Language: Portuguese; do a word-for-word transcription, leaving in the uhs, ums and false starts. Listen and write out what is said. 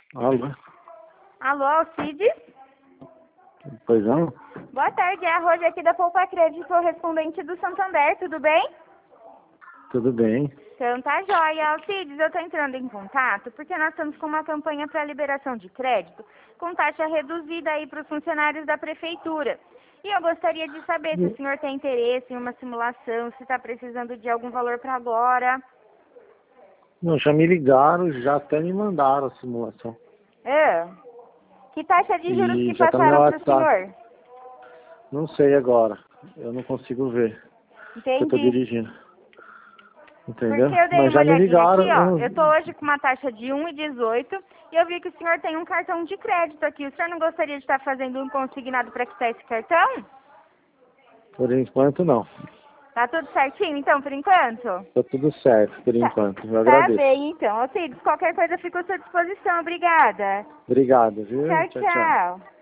Alô? Alô, Alcides? Pois não? Boa tarde, é a Rose aqui da Poupa Crédito, correspondente do Santander, tudo bem? Tudo bem. Então tá jóia. Alcides, eu tô entrando em contato porque nós estamos com uma campanha para liberação de crédito com taxa reduzida aí para os funcionários da prefeitura. E eu gostaria de saber se o senhor tem interesse em uma simulação, se está precisando de algum valor para agora. Não, já me ligaram, já até me mandaram a simulação. É. Que taxa de juros E que já tá no meu passaram para o WhatsApp. senhor? Não sei agora. Eu não consigo ver. Eu tô Entendi. dirigindo. Entendeu? Porque eu dei Mas uma já me olhadinha aqui, ligaram. ó. Eu... Eu tô hoje com uma taxa de um e dezoito e eu vi que o senhor tem um cartão de crédito aqui. O senhor não gostaria de estar fazendo um consignado para quitar esse cartão? Por enquanto, não. Tá tudo certinho, então, por enquanto? Tá tudo certo, por Tá, enquanto. Eu tá agradeço. bem, então. Alcides, qualquer coisa fica à sua disposição. Obrigada. Obrigado, viu? Tchau, Tchau, tchau. tchau.